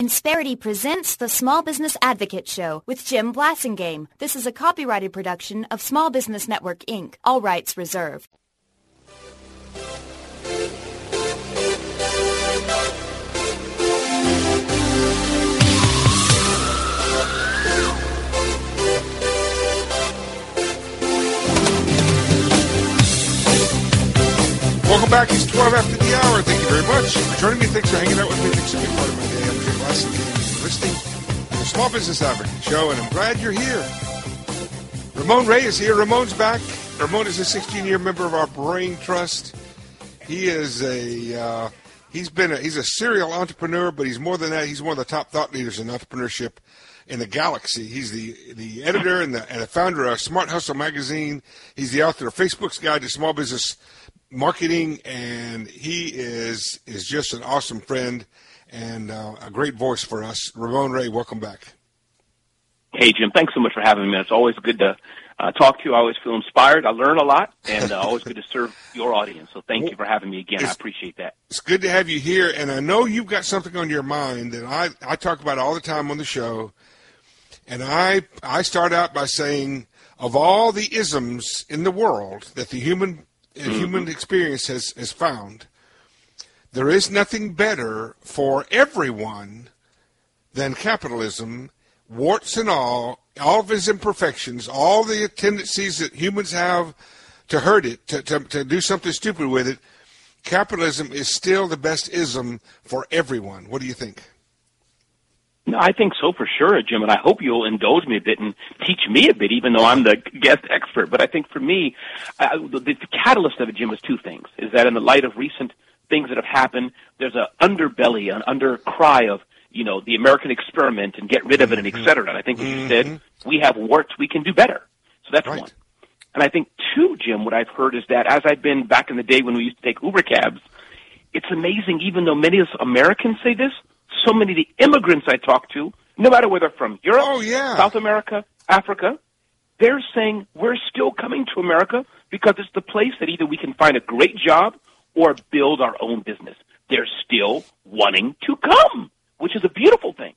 Insperity presents the Small Business Advocate Show with Jim Blasingame. This is a copyrighted production of Small Business Network, Inc., all rights reserved. Welcome back. It's 12 after the hour. Thank you very much for joining me. Thanks for hanging out with me. Thanks for being part of my day. I'm Jim Blasingame. You're listening to the Small Business Advocate Show, and I'm glad you're here. Ramon Ray is here. Ramon's back. Ramon is a 16-year member of our Brain Trust. He is he's a serial entrepreneur, but he's more than that. He's one of the top thought leaders in entrepreneurship in the galaxy. He's the editor and the founder of Smart Hustle magazine. He's the author of Facebook's Guide to Small Business Marketing, and he is just an awesome friend and a great voice for us. Ramon Ray, welcome back. Hey, Jim, thanks so much for having me. It's always good to talk to you. I always feel inspired. I learn a lot, and always good to serve your audience. So thank you for having me again. I appreciate that. It's good to have you here, and I know you've got something on your mind that I talk about all the time on the show, and I start out by saying, of all the isms in the world that the human experience has found, there is nothing better for everyone than capitalism, warts and all of its imperfections, all the tendencies that humans have to hurt it, to do something stupid with it. Capitalism is still the best ism for everyone. What do you think? No, I think so for sure, Jim, and I hope you'll indulge me a bit and teach me a bit, even though I'm the guest expert. But I think for me, the catalyst of it, Jim, is two things. Is that in the light of recent things that have happened, there's an underbelly, an undercry of, the American experiment and get rid of it and et cetera. And I think, as you said, we have warts, we can do better. So that's one. And I think, two, Jim, what I've heard is that as I've been back in the day when we used to take Uber cabs, it's amazing, even though many of us Americans say this, so many of the immigrants I talk to, no matter whether from Europe, South America, Africa, they're saying we're still coming to America because it's the place that either we can find a great job or build our own business. They're still wanting to come, which is a beautiful thing.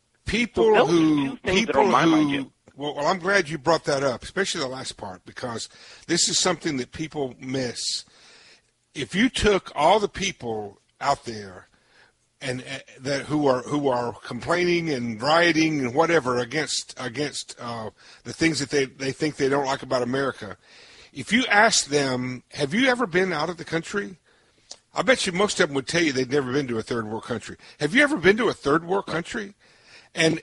Well, I'm glad you brought that up, especially the last part, because this is something that people miss. If you took all the people out there and that who are complaining and rioting and whatever against the things that they think they don't like about America, if you ask them, have you ever been out of the country? I bet you most of them would tell you they'd never been to a third world country. Have you ever been to a third world country? Or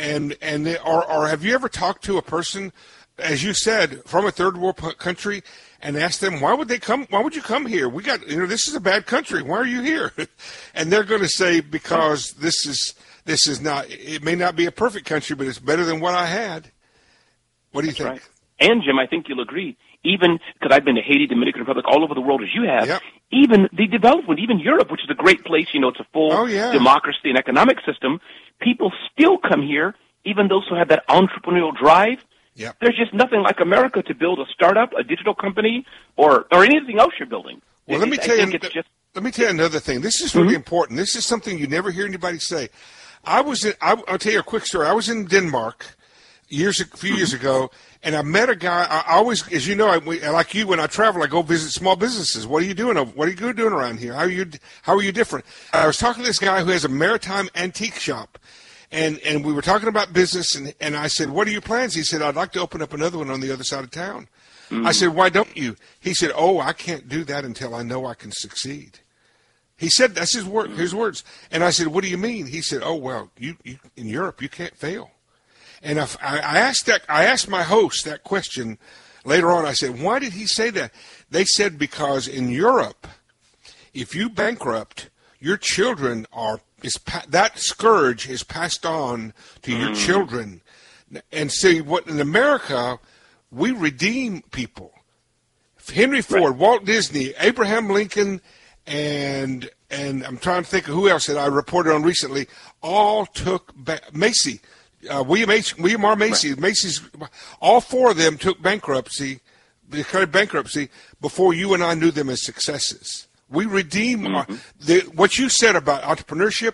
have you ever talked to a person, as you said, from a third world country and asked them, why would you come here? We got, this is a bad country. Why are you here? And they're going to say, because this is not, it may not be a perfect country, but it's better than what I had. What do you think? Right. And Jim, I think you'll agree, even because I've been to Haiti, Dominican Republic, all over the world as you have, even the development, even Europe, which is a great place, it's a full democracy and economic system, people still come here, even those who have that entrepreneurial drive. Yep. There's just nothing like America to build a startup, a digital company, or anything else you're building. Well, let me tell you another thing. This is really important. This is something you never hear anybody say. I'll tell you a quick story. I was in Denmark a few years ago, and I met a guy. I always, as you know, like you, when I travel, I go visit small businesses. What are you doing? What are you doing around here? How are you different? I was talking to this guy who has a maritime antique shop. And we were talking about business, and I said, what are your plans? He said, I'd like to open up another one on the other side of town. I said, why don't you? He said, I can't do that until I know I can succeed. He said, that's his words. And I said, what do you mean? He said, you in Europe, you can't fail. And I asked my host that question later on. I said, why did he say that? They said, because in Europe, if you bankrupt, your children that scourge is passed on to your children. And see, what in America, we redeem people. Henry Ford, Walt Disney, Abraham Lincoln, and I'm trying to think of who else that I reported on recently, all took Macy. William R. Macy. Right. Macy's, all four of them took bankruptcy, declared bankruptcy before you and I knew them as successes. We redeem what you said about entrepreneurship.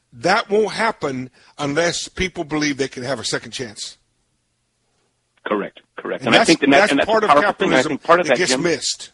that won't happen unless people believe they can have a second chance. Correct. And I think that's part of capitalism that gets missed.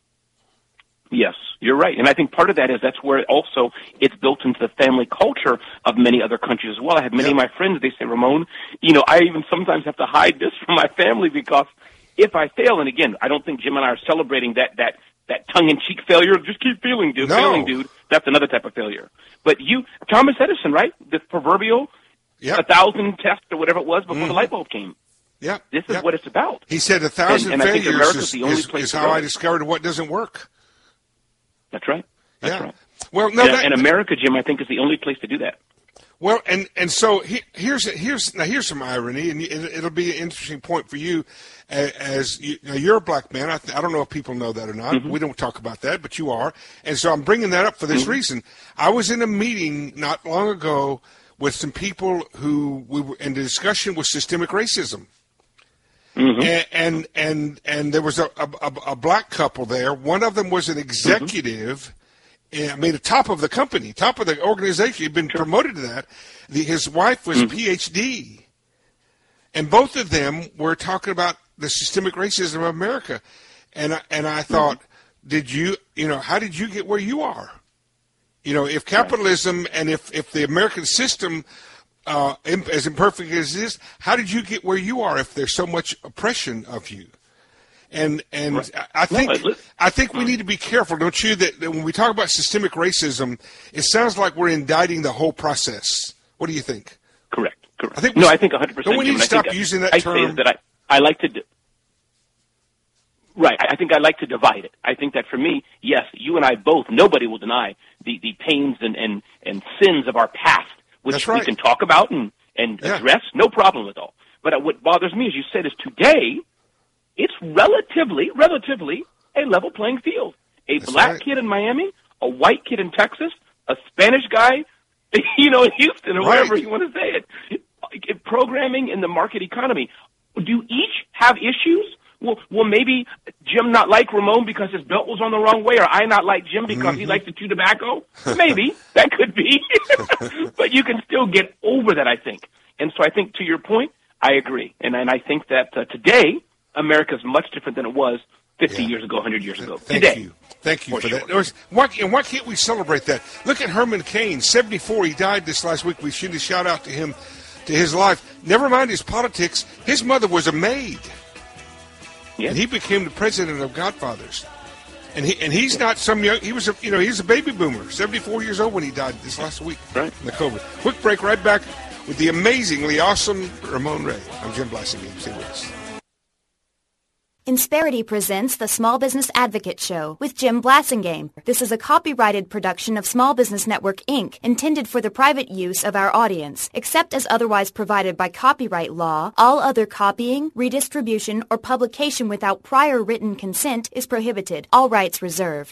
Yes, you're right. And I think part of that is that's where also it's built into the family culture of many other countries as well. I have many of my friends, they say, Ramon, I even sometimes have to hide this from my family because if I fail, and again, I don't think Jim and I are celebrating that tongue-in-cheek failure, just keep failing, dude. That's another type of failure. But Thomas Edison, right? The proverbial 1,000 tests or whatever it was before the light bulb came. Yeah. This is what it's about. He said 1,000 failures is how I discovered what doesn't work. That's right. That's right. Well, and America, Jim, I think is the only place to do that. Well, and so here's some irony, and it'll be an interesting point for you, as you're a black man. I don't know if people know that or not. Mm-hmm. We don't talk about that, but you are, and so I'm bringing that up for this reason. I was in a meeting not long ago with some people who we were in the discussion with systemic racism. Mm-hmm. And there was a black couple there. One of them was an executive, the top of the company, top of the organization. He'd been promoted to that. His wife was PhD, and both of them were talking about the systemic racism of America. And I thought, how did you get where you are? If capitalism and if the American system, as imperfect as it is, how did you get where you are if there's so much oppression of you? And I think we need to be careful, don't you, that when we talk about systemic racism, it sounds like we're indicting the whole process. What do you think? Correct. I think 100%. Don't we need to stop using that term? I like to. Right. I think I like to divide it. I think that for me, yes, you and I both, nobody will deny the pains and sins of our past, which we can talk about and address, no problem at all. But what bothers me, as you said, is today, it's relatively a level playing field. A black kid in Miami, a white kid in Texas, a Spanish guy, in Houston or wherever you want to say it. Programming in the market economy. Do each have issues? Will maybe Jim not like Ramon because his belt was on the wrong way, or I not like Jim because he likes to chew tobacco? Maybe. That could be. But you can still get over that, I think. And so I think, to your point, I agree. And I think that today, America is much different than it was 50 years ago, 100 years ago. Thank you for that. Why can't we celebrate that? Look at Herman Cain, 74. He died this last week. We should shout out to him, to his life. Never mind his politics. His mother was a maid. Yeah. And he became the president of Godfathers. And he's not some young. He was he's a baby boomer, 74 years old when he died this last week. Right. In the COVID. Quick break. Right back with the amazingly awesome Ramon Ray. I'm Jim Blasingame. Stay with us. Insperity presents the Small Business Advocate Show with Jim Blasingame. This is a copyrighted production of Small Business Network, Inc., intended for the private use of our audience. Except as otherwise provided by copyright law, all other copying, redistribution, or publication without prior written consent is prohibited. All rights reserved.